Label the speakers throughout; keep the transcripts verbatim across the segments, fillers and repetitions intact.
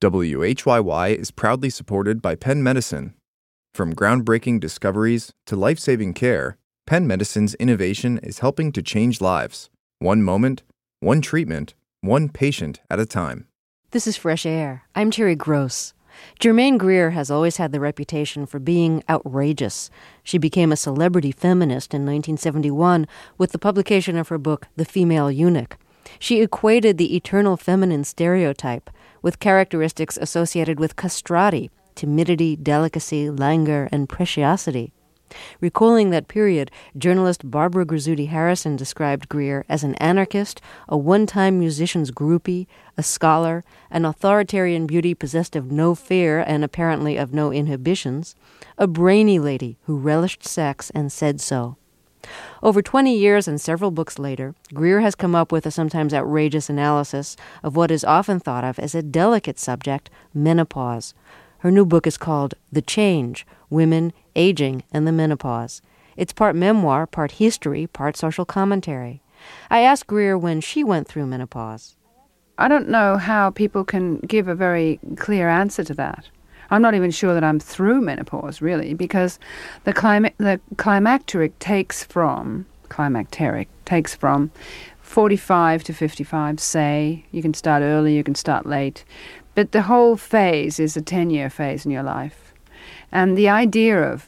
Speaker 1: W H Y Y is proudly supported by Penn Medicine. From groundbreaking discoveries to life-saving care, Penn Medicine's innovation is helping to change lives. One moment, one treatment, one patient at a time.
Speaker 2: This is Fresh Air. I'm Terry Gross. Germaine Greer has always had the reputation for being outrageous. She became a celebrity feminist in nineteen seventy-one with the publication of her book, The Female Eunuch. She equated the eternal feminine stereotype with characteristics associated with castrati, timidity, delicacy, languor, and preciosity. Recalling that period, journalist Barbara Grizzuti Harrison described Greer as an anarchist, a one-time musician's groupie, a scholar, an authoritarian beauty possessed of no fear and apparently of no inhibitions, a brainy lady who relished sex and said so. Over twenty years and several books later, Greer has come up with a sometimes outrageous analysis of what is often thought of as a delicate subject, menopause. Her new book is called The Change, Women, Aging, and the Menopause. It's part memoir, part history, part social commentary. I asked Greer when she went through menopause.
Speaker 3: I don't know how people can give a very clear answer to that. I'm not even sure that I'm through menopause, really, because the, clima- the climacteric takes from, climacteric takes from forty-five to fifty-five, say. You can start early, you can start late. But the whole phase is a ten-year phase in your life. And the idea of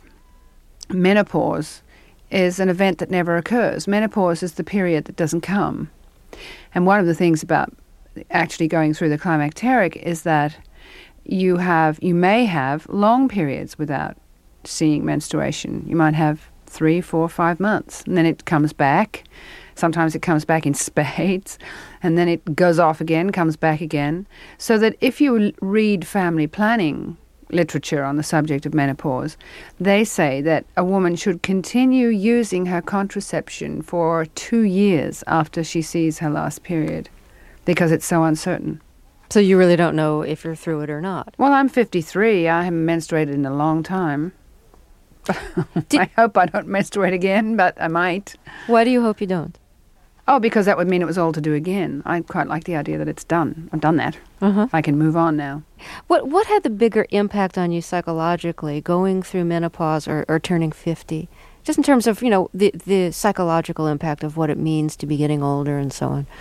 Speaker 3: menopause is an event that never occurs. Menopause is the period that doesn't come. And one of the things about actually going through the climacteric is that you have, you may have long periods without seeing menstruation. You might have three, four, five months, and then it comes back. Sometimes it comes back in spades, and then it goes off again, comes back again. So that if you read family planning literature on the subject of menopause, they say that a woman should continue using her contraception for two years after she sees her last period, because it's so uncertain.
Speaker 2: So you really don't know if you're through it or not?
Speaker 3: Well, I'm fifty-three. I haven't menstruated in a long time. I hope I don't menstruate again, but I might.
Speaker 2: Why do you hope you don't?
Speaker 3: Oh, because that would mean it was all to do again. I quite like the idea that it's done. I've done that.
Speaker 2: Uh-huh.
Speaker 3: I can move on now.
Speaker 2: What what had the bigger impact on you psychologically, going through menopause or, or turning fifty? Just in terms of, you know, the, the psychological impact of what it means to be getting older and so on.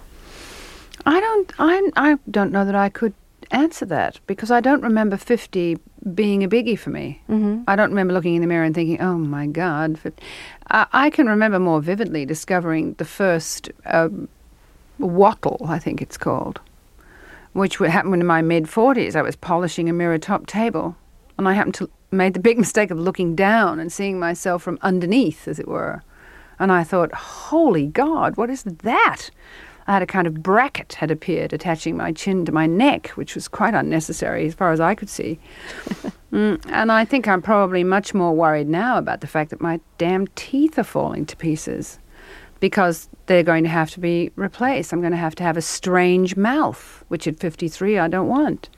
Speaker 3: I don't I I don't know that I could answer that, because I don't remember fifty being a biggie for me.
Speaker 2: Mm-hmm.
Speaker 3: I don't remember looking in the mirror and thinking, oh my God. I, I can remember more vividly discovering the first uh, wattle, I think it's called, which happened in my mid-forties. I was polishing a mirror-top table, and I happened to made the big mistake of looking down and seeing myself from underneath, as it were. And I thought, holy God, what is that? I had a kind of bracket had appeared attaching my chin to my neck, which was quite unnecessary as far as I could see. mm, and I think I'm probably much more worried now about the fact that my damn teeth are falling to pieces, because they're going to have to be replaced. I'm going to have to have a strange mouth, which at fifty-three I don't want.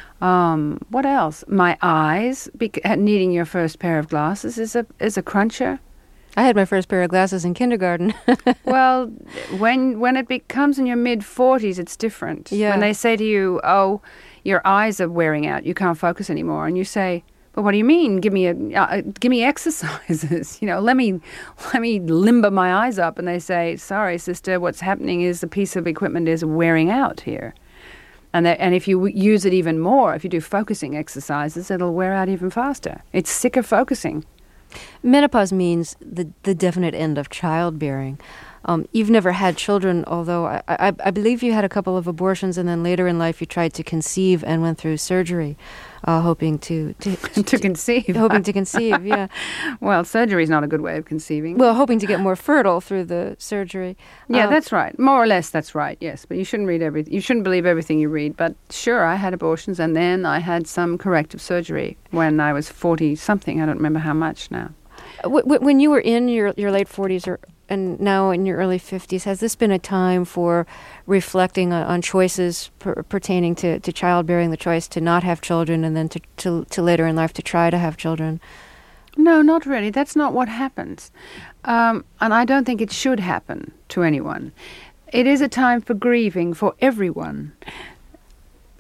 Speaker 3: Um, what else? My eyes, bec- needing your first pair of glasses is a is a cruncher.
Speaker 2: I had my first pair of glasses in kindergarten.
Speaker 3: Well, when when it becomes in your mid-forties, it's different.
Speaker 2: Yeah.
Speaker 3: When they say to you, oh, your eyes are wearing out, you can't focus anymore, and you say, but what do you mean? Give me a uh, give me exercises. You know, let me let me limber my eyes up. And they say, sorry, sister, what's happening is the piece of equipment is wearing out here. And that, and if you use it even more, if you do focusing exercises, it'll wear out even faster. It's sick of focusing.
Speaker 2: Menopause means the the definite end of childbearing. Um, you've never had children, although I, I, I believe you had a couple of abortions, and then later in life you tried to conceive and went through surgery, uh, hoping to to,
Speaker 3: to, to conceive.
Speaker 2: Hoping to conceive, yeah.
Speaker 3: Well, surgery is not a good way of conceiving.
Speaker 2: Well, hoping to get more fertile through the surgery.
Speaker 3: Yeah,
Speaker 2: um,
Speaker 3: that's right. More or less, that's right. Yes, but you shouldn't read every. You shouldn't believe everything you read. But sure, I had abortions, and then I had some corrective surgery when I was forty something. I don't remember how much now.
Speaker 2: When you were in your your late forties or and now in your early fifties, has this been a time for reflecting on, on choices per, pertaining to, to childbearing, the choice to not have children, and then to, to to later in life to try to have children?
Speaker 3: No, not really. That's not what happens. Um, and I don't think it should happen to anyone. It is a time for grieving for everyone.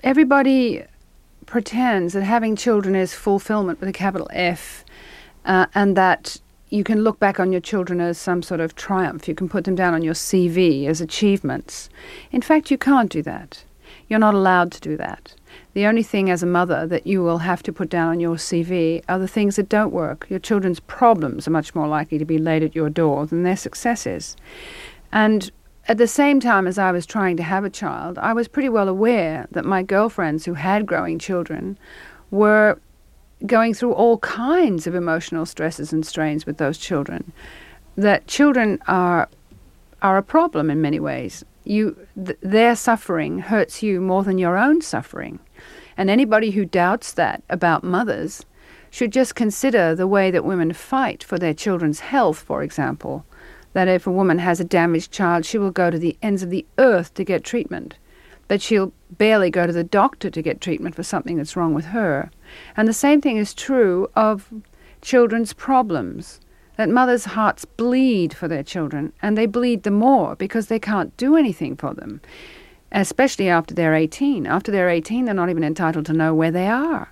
Speaker 3: everybody pretends that having children is fulfillment with a capital F, uh, and that you can look back on your children as some sort of triumph. You can put them down on your C V as achievements. In fact, you can't do that. You're not allowed to do that. The only thing as a mother that you will have to put down on your C V are the things that don't work. Your children's problems are much more likely to be laid at your door than their successes. And at the same time as I was trying to have a child, I was pretty well aware that my girlfriends who had growing children were going through all kinds of emotional stresses and strains with those children. That children are are a problem in many ways. You, th- their suffering hurts you more than your own suffering. And anybody who doubts that about mothers should just consider the way that women fight for their children's health, for example. That if a woman has a damaged child, she will go to the ends of the earth to get treatment. That she'll barely go to the doctor to get treatment for something that's wrong with her. And the same thing is true of children's problems. That mothers' hearts bleed for their children, and they bleed the more because they can't do anything for them, especially after they're eighteen. After they're eighteen, they're not even entitled to know where they are.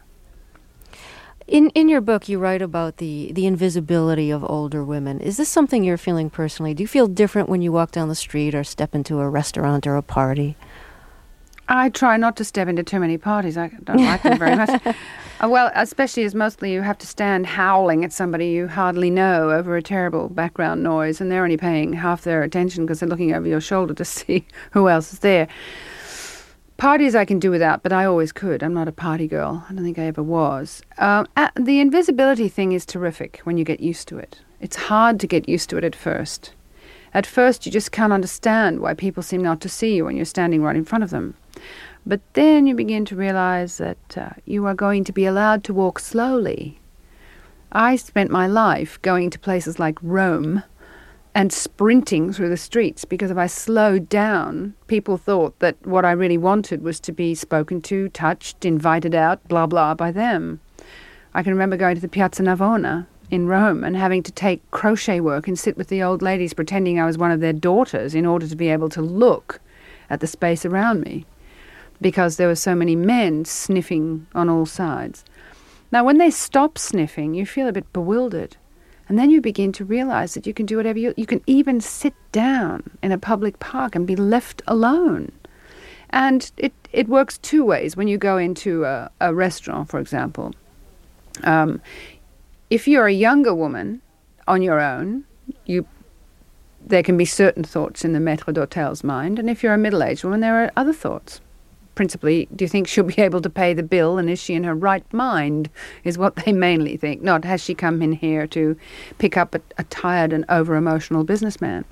Speaker 2: In in your book, you write about the, the invisibility of older women. Is this something you're feeling personally? Do you feel different when you walk down the street or step into a restaurant or a party?
Speaker 3: I try not to step into too many parties. I don't like them very much. Uh, well, especially as mostly you have to stand howling at somebody you hardly know over a terrible background noise, and they're only paying half their attention because they're looking over your shoulder to see who else is there. Parties I can do without, but I always could. I'm not a party girl. I don't think I ever was. Um, uh, the invisibility thing is terrific when you get used to it. It's hard to get used to it at first. At first, you just can't understand why people seem not to see you when you're standing right in front of them. But then you begin to realize that uh, you are going to be allowed to walk slowly. I spent my life going to places like Rome and sprinting through the streets because if I slowed down, people thought that what I really wanted was to be spoken to, touched, invited out, blah, blah, by them. I can remember going to the Piazza Navona in Rome and having to take crochet work and sit with the old ladies pretending I was one of their daughters in order to be able to look at the space around me, because there were so many men sniffing on all sides. Now, when they stop sniffing, you feel a bit bewildered. And then you begin to realize that you can do whatever you... You can even sit down in a public park and be left alone. And it, it works two ways. When you go into a, a restaurant, for example, um, if you're a younger woman on your own, you... there can be certain thoughts in the maître d'hôtel's mind. And if you're a middle-aged woman, there are other thoughts. Principally, do you think she'll be able to pay the bill, and is she in her right mind, is what they mainly think. Not, has she come in here to pick up a, a tired and over-emotional businessman?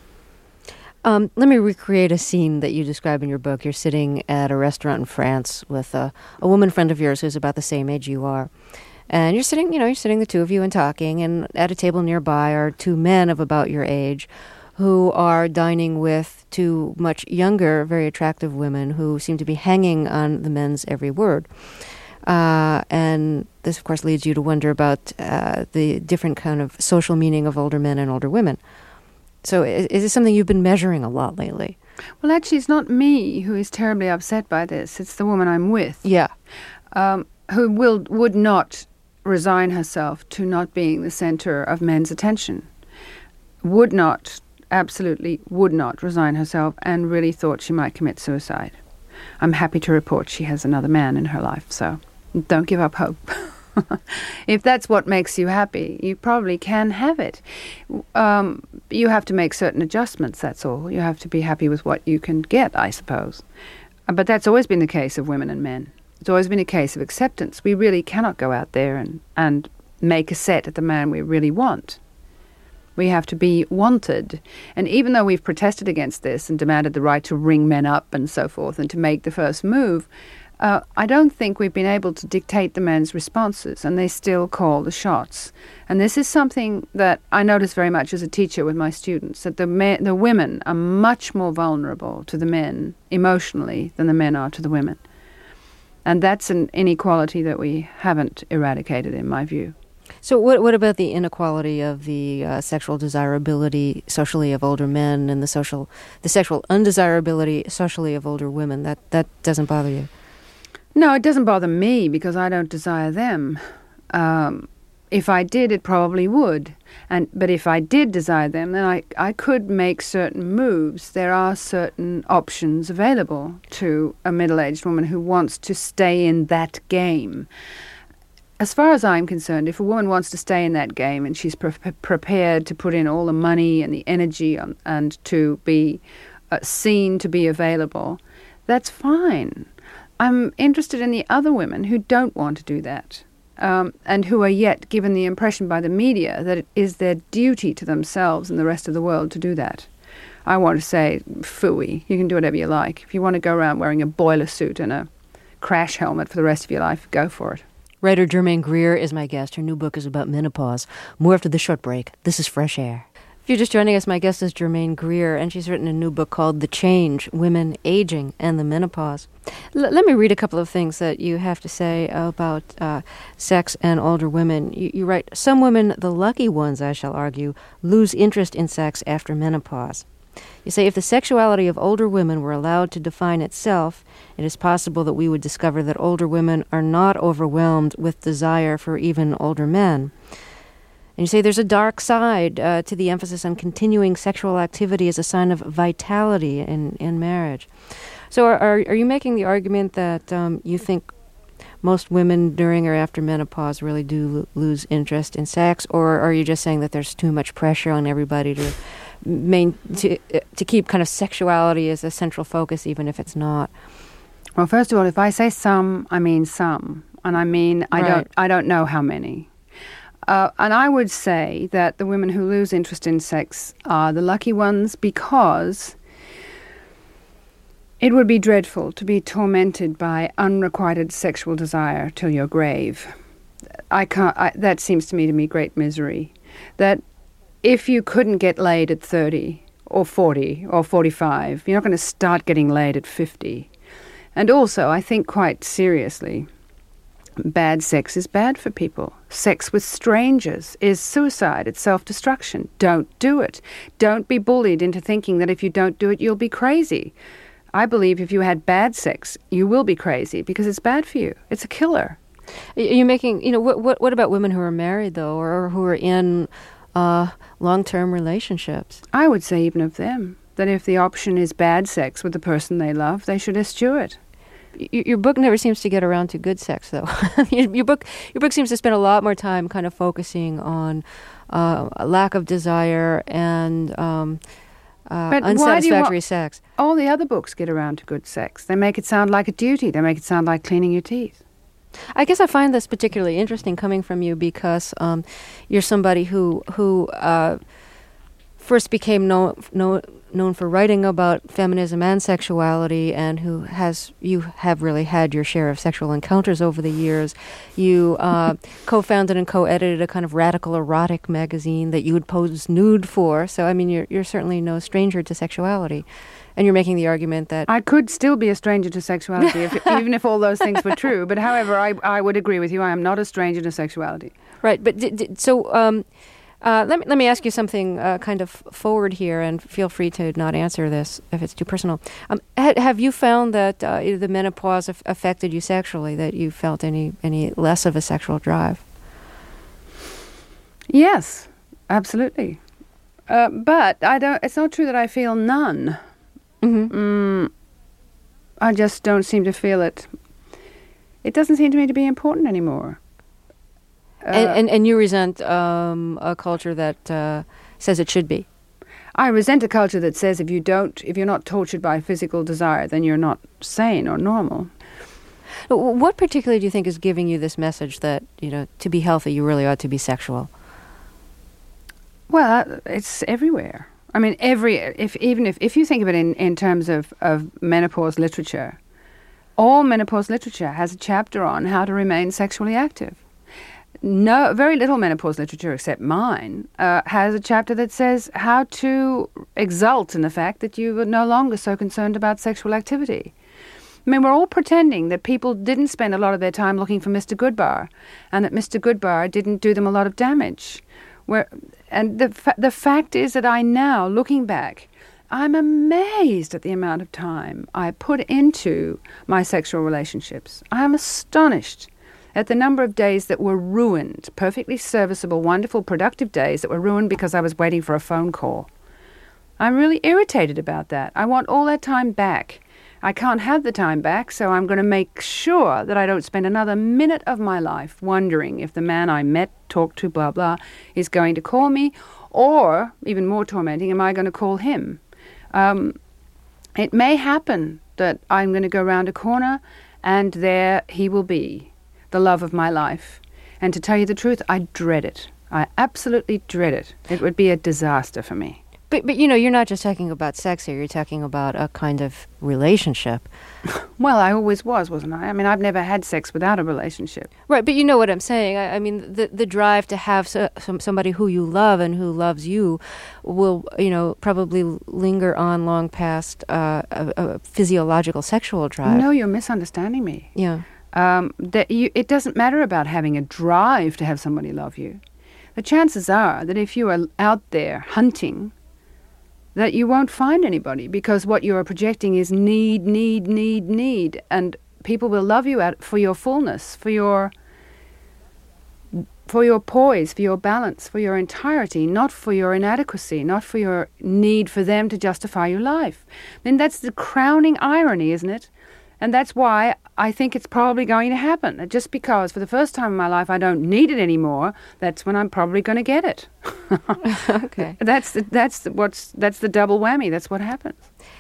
Speaker 2: Um, let me recreate a scene that you describe in your book. You're sitting at a restaurant in France with a, a woman friend of yours who's about the same age you are. And you're sitting, you know, you're sitting the two of you and talking, and at a table nearby are two men of about your age who are dining with two much younger, very attractive women who seem to be hanging on the men's every word. Uh, and this, of course, leads you to wonder about uh, the different kind of social meaning of older men and older women. So is, is this something you've been measuring a lot lately?
Speaker 3: Well, actually, it's not me who is terribly upset by this. It's the woman I'm with.
Speaker 2: Yeah.
Speaker 3: Um, who will would not resign herself to not being the center of men's attention. Would not... absolutely would not resign herself and really thought she might commit suicide. I'm happy to report she has another man in her life, so don't give up hope. If that's what makes you happy, you probably can have it. Um, you have to make certain adjustments, that's all. You have to be happy with what you can get, I suppose. But that's always been the case of women and men. It's always been a case of acceptance. We really cannot go out there and, and make a set at the man we really want. We have to be wanted. And even though we've protested against this and demanded the right to ring men up and so forth and to make the first move, uh, I don't think we've been able to dictate the men's responses, and they still call the shots. And this is something that I notice very much as a teacher with my students, that the men, the women are much more vulnerable to the men emotionally than the men are to the women. And that's an inequality that we haven't eradicated, in my view.
Speaker 2: So what what about the inequality of the uh, sexual desirability socially of older men and the social the sexual undesirability socially of older women? That that doesn't bother you?
Speaker 3: No, it doesn't bother me because I don't desire them. Um, if I did, it probably would. And but if I did desire them, then I, I could make certain moves. There are certain options available to a middle-aged woman who wants to stay in that game. As far as I'm concerned, if a woman wants to stay in that game and she's pre- prepared to put in all the money and the energy on, and to be uh, seen to be available, that's fine. I'm interested in the other women who don't want to do that, um, and who are yet given the impression by the media that it is their duty to themselves and the rest of the world to do that. I want to say, phooey, you can do whatever you like. If you want to go around wearing a boiler suit and a crash helmet for the rest of your life, go for it.
Speaker 2: Writer Germaine Greer is my guest. Her new book is about menopause. More after the short break. This is Fresh Air. If you're just joining us, my guest is Germaine Greer, and she's written a new book called The Change, Women, Aging, and the Menopause. L- let me read a couple of things that you have to say about uh, sex and older women. You, you write, some women, the lucky ones, I shall argue, lose interest in sex after menopause. You say, if the sexuality of older women were allowed to define itself, it is possible that we would discover that older women are not overwhelmed with desire for even older men. And you say there's a dark side uh, to the emphasis on continuing sexual activity as a sign of vitality in, in marriage. So are, are are you making the argument that um, you think most women during or after menopause really do lo- lose interest in sex, or are you just saying that there's too much pressure on everybody to main to uh, to keep kind of sexuality as a central focus, even if it's not?
Speaker 3: Well, first of all, if I say some, I mean some, and I mean I
Speaker 2: Right.
Speaker 3: don't I don't know how many. Uh, and I would say that the women who lose interest in sex are the lucky ones, because it would be dreadful to be tormented by unrequited sexual desire till your grave. I can't. I, that seems to me to be great misery. That if you couldn't get laid at thirty or forty or forty-five, you're not going to start getting laid at fifty. And also, I think quite seriously, bad sex is bad for people. Sex with strangers is suicide. It's self-destruction. Don't do it. Don't be bullied into thinking that if you don't do it, you'll be crazy. I believe if you had bad sex, you will be crazy because it's bad for you. It's a killer.
Speaker 2: Are you making, you know, what what, what about women who are married, though, or who are in uh, long-term relationships?
Speaker 3: I would say even of them, that if the option is bad sex with the person they love, they should eschew it.
Speaker 2: Your book never seems to get around to good sex, though. your book, your book seems to spend a lot more time kind of focusing on uh, a lack of desire and um, uh,
Speaker 3: But why do you
Speaker 2: unsatisfactory
Speaker 3: want-
Speaker 2: sex.
Speaker 3: All the other books get around to good sex. They make it sound like a duty. They make it sound like cleaning your teeth.
Speaker 2: I guess I find this particularly interesting coming from you because um, you're somebody who who uh, first became known known known for writing about feminism and sexuality, and who has you have really had your share of sexual encounters over the years. You uh, co-founded and co-edited a kind of radical erotic magazine that you would pose nude for. So I mean, you're you're certainly no stranger to sexuality, and you're making the argument that
Speaker 3: I could still be a stranger to sexuality, if, even if all those things were true. But however, I, I would agree with you. I am not a stranger to sexuality.
Speaker 2: right. But d- d- so. Um, Uh, let me let me ask you something uh, kind of forward here, and feel free to not answer this if it's too personal. Um, ha- have you found that uh, the menopause af- affected you sexually? That you felt any any less of a sexual drive?
Speaker 3: Yes, absolutely. Uh, but I don't. It's not true that I feel none.
Speaker 2: Mm-hmm.
Speaker 3: Mm, I just don't seem to feel it. It doesn't seem to me to be important anymore. Uh,
Speaker 2: and, and and you resent um, a culture that uh, says it should be.
Speaker 3: I resent a culture that says if you don't, if you're not tortured by physical desire, then you're not sane or normal.
Speaker 2: What particularly do you think is giving you this message that, you know, to be healthy, you really ought to be sexual?
Speaker 3: Well, it's everywhere. I mean, every if even if, if you think of it in, in terms of, of menopause literature, all menopause literature has a chapter on how to remain sexually active. No, very little menopause literature, except mine, uh, has a chapter that says how to exult in the fact that you are no longer so concerned about sexual activity. I mean, we're all pretending that people didn't spend a lot of their time looking for Mister Goodbar, and that Mister Goodbar didn't do them a lot of damage. Where, and the fa- the fact is that I now, looking back I'm amazed at the amount of time I put into my sexual relationships. I am astonished at the number of days that were ruined, perfectly serviceable, wonderful, productive days that were ruined because I was waiting for a phone call. I'm really irritated about that. I want all that time back. I can't have the time back, so I'm going to make sure that I don't spend another minute of my life wondering if the man I met, talked to, blah, blah, is going to call me, or, even more tormenting, am I going to call him? Um, it may happen that I'm going to go round a corner and there he will be, the love of my life. And to tell you the truth, I dread it. I absolutely dread it. It would be a disaster for me.
Speaker 2: But, but you know, you're not just talking about sex here. You're talking about a kind of relationship.
Speaker 3: Well, I always was, wasn't I? I mean, I've never had sex without a relationship.
Speaker 2: Right, but you know what I'm saying. I, I mean, the the drive to have so, some, somebody who you love and who loves you will, you know, probably linger on long past uh, a, a physiological sexual drive.
Speaker 3: No, you're misunderstanding me.
Speaker 2: Yeah.
Speaker 3: Um, that you, it doesn't matter about having a drive to have somebody love you. The chances are that if you are out there hunting, that you won't find anybody, because what you are projecting is need, need, need, need. And people will love you at, for your fullness, for your for your poise, for your balance, for your entirety, not for your inadequacy, not for your need for them to justify your life. I mean, that's the crowning irony, isn't it? And that's why I think it's probably going to happen. Just because for the first time in my life I don't need it anymore, that's when I'm probably going to get it.
Speaker 2: Okay.
Speaker 3: That's the, that's the, what's that's the double whammy. That's what happens.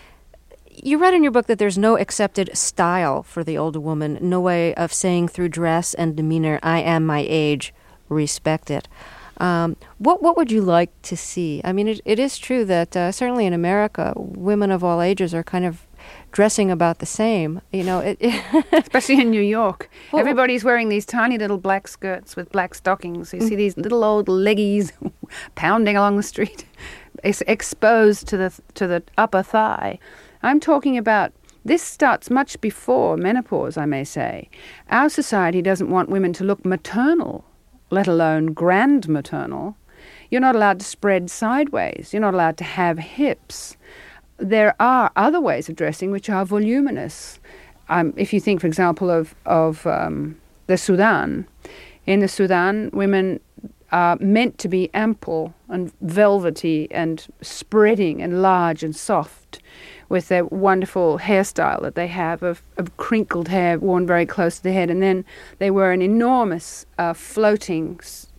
Speaker 2: You write in your book that there's no accepted style for the older woman, no way of saying through dress and demeanor, I am my age, respect it. Um, what what would you like to see? I mean, it, it is true that uh, certainly in America, women of all ages are kind of dressing about the same, you know. It, it
Speaker 3: Especially in New York.
Speaker 2: Well,
Speaker 3: Everybody's wearing these tiny little black skirts with black stockings. You see these little old leggies pounding along the street, it's exposed to the to the upper thigh. I'm talking about, this starts much before menopause, I may say. Our society doesn't want women to look maternal, let alone grand maternal. You're not allowed to spread sideways. You're not allowed to have hips. There are other ways of dressing which are voluminous. Um, if you think, for example, of, of um, the Sudan, in the Sudan, women are meant to be ample and velvety and spreading and large and soft, with their wonderful hairstyle that they have of, of crinkled hair worn very close to the head. And then they wear an enormous uh, floating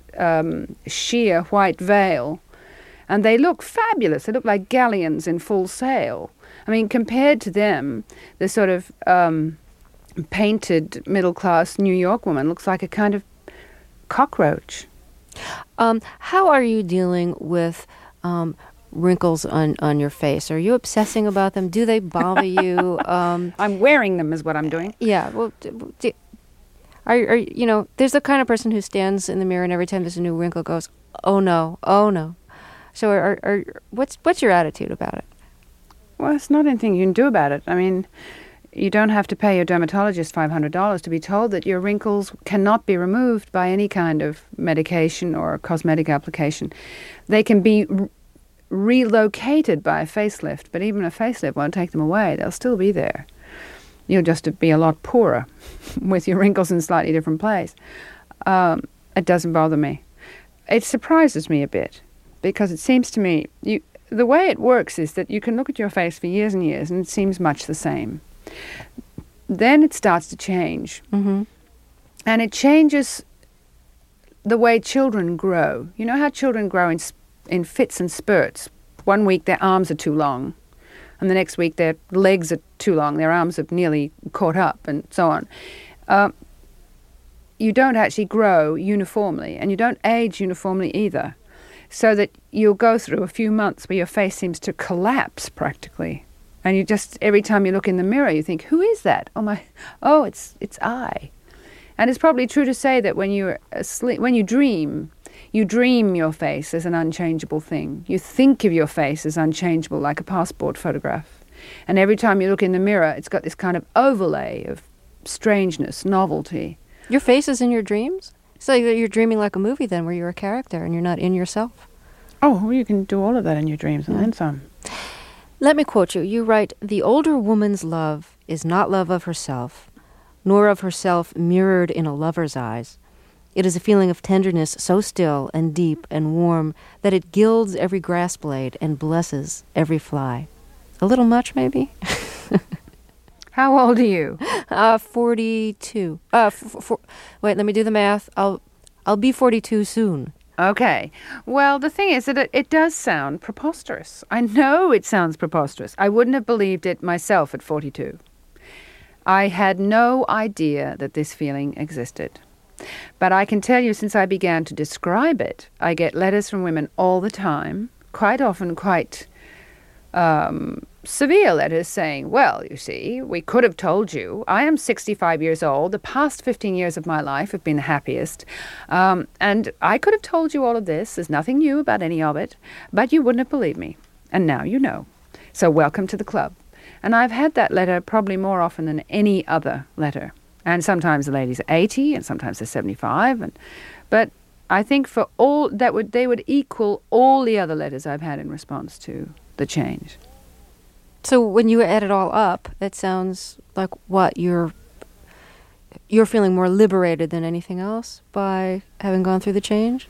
Speaker 3: um, sheer white veil. And they look fabulous. They look like galleons in full sail. I mean, compared to them, the sort of um, painted middle-class New York woman looks like a kind of cockroach.
Speaker 2: Um, how are you dealing with um, wrinkles on, on your face? Are you obsessing about them? Do they bother you? Um,
Speaker 3: I'm wearing them is what I'm doing.
Speaker 2: yeah. Well, do, do, are, are you know, there's the kind of person who stands in the mirror and every time there's a new wrinkle goes, oh no, oh no. So are, are, what's what's your attitude about it?
Speaker 3: Well, it's not anything you can do about it. I mean, you don't have to pay your dermatologist five hundred dollars to be told that your wrinkles cannot be removed by any kind of medication or cosmetic application. They can be re- relocated by a facelift, but even a facelift won't take them away. They'll still be there. You'll just be a lot poorer with your wrinkles in a slightly different place. Um, it doesn't bother me. It surprises me a bit. Because it seems to me, you, the way it works is that you can look at your face for years and years and it seems much the same. Then it starts to change.
Speaker 2: Mm-hmm.
Speaker 3: And it changes the way children grow. You know how children grow in, in fits and spurts? One week their arms are too long, and the next week their legs are too long, their arms have nearly caught up, and so on. Uh, you don't actually grow uniformly, and you don't age uniformly either. So that you'll go through a few months where your face seems to collapse practically. And you just, every time you look in the mirror, you think, who is that? Oh, my, oh, it's it's I. And it's probably true to say that when you're asleep, when you dream, you dream your face as an unchangeable thing. You think of your face as unchangeable, like a passport photograph. And every time you look in the mirror, it's got this kind of overlay of strangeness, novelty.
Speaker 2: Your face is in your dreams? So you're dreaming like a movie then, where you're a character and you're not in yourself.
Speaker 3: Oh, well, you can do all of that in your dreams and then some.
Speaker 2: Let me quote you. You write, "The older woman's love is not love of herself, nor of herself mirrored in a lover's eyes. It is a feeling of tenderness so still and deep and warm that it gilds every grass blade and blesses every fly." A little much, maybe?
Speaker 3: How old are you?
Speaker 2: Uh, forty-two. Uh, f- f- wait, let me do the math. I'll, I'll be forty-two soon.
Speaker 3: Okay. Well, the thing is that it, it does sound preposterous. I know it sounds preposterous. I wouldn't have believed it myself at forty-two. I had no idea that this feeling existed. But I can tell you, since I began to describe it, I get letters from women all the time, quite often quite um, severe letters saying, "Well, you see, we could have told you. I am sixty-five years old. The past fifteen years of my life have been the happiest. Um, and I could have told you all of this. There's nothing new about any of it. But you wouldn't have believed me. And now you know. So welcome to the club." And I've had that letter probably more often than any other letter. And sometimes the ladies are eighty, and sometimes they're seventy-five. And, but I think for all that would they would equal all the other letters I've had in response to the change.
Speaker 2: So when you add it all up, it sounds like what? You're you're feeling more liberated than anything else by having gone through the change?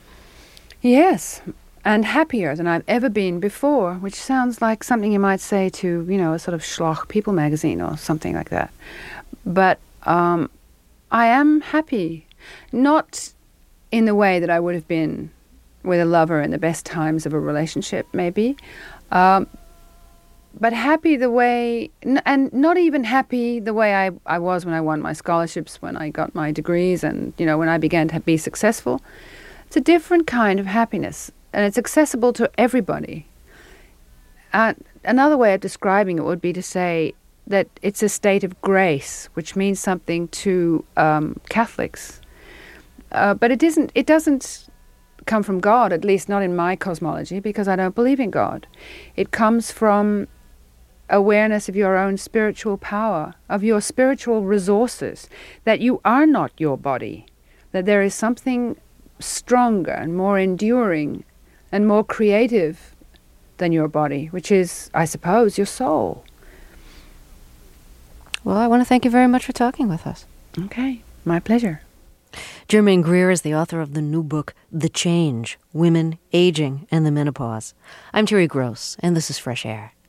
Speaker 3: Yes, and happier than I've ever been before, which sounds like something you might say to, you know, a sort of schlock People magazine or something like that. But um, I am happy, not in the way that I would have been with a lover in the best times of a relationship, maybe, um, but happy the way, n- and not even happy the way I, I was when I won my scholarships, when I got my degrees, and, you know, when I began to be successful. It's a different kind of happiness, and it's accessible to everybody. Uh, another way of describing it would be to say that it's a state of grace, which means something to um, Catholics. Uh, but it isn't. It doesn't come from God, at least not in my cosmology, because I don't believe in God. It comes from awareness of your own spiritual power, of your spiritual resources, that you are not your body, that there is something stronger and more enduring and more creative than your body, which is, I suppose, your soul.
Speaker 2: Well, I want to thank you very much for talking with us.
Speaker 3: Okay, my pleasure.
Speaker 2: Germaine Greer is the author of the new book, The Change, Women, Aging, and the Menopause. I'm Terry Gross, and this is Fresh Air.